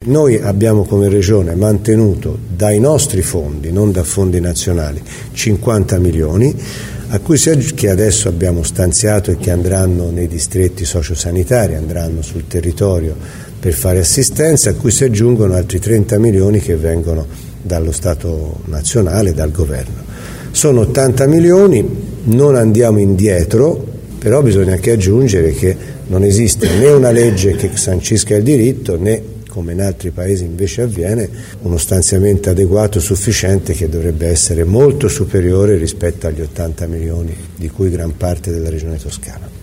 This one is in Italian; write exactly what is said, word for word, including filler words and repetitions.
Noi abbiamo come Regione mantenuto dai nostri fondi, non da fondi nazionali, cinquanta milioni, a cui si aggi- che adesso abbiamo stanziato e che andranno nei distretti sociosanitari, andranno sul territorio per fare assistenza, a cui si aggiungono altri trenta milioni che vengono dallo Stato nazionale, dal governo. Sono ottanta milioni, non andiamo indietro, però bisogna anche aggiungere che non esiste né una legge che sancisca il diritto, né, come in altri paesi invece avviene, uno stanziamento adeguato, sufficiente, che dovrebbe essere molto superiore rispetto agli ottanta milioni di cui gran parte della Regione Toscana.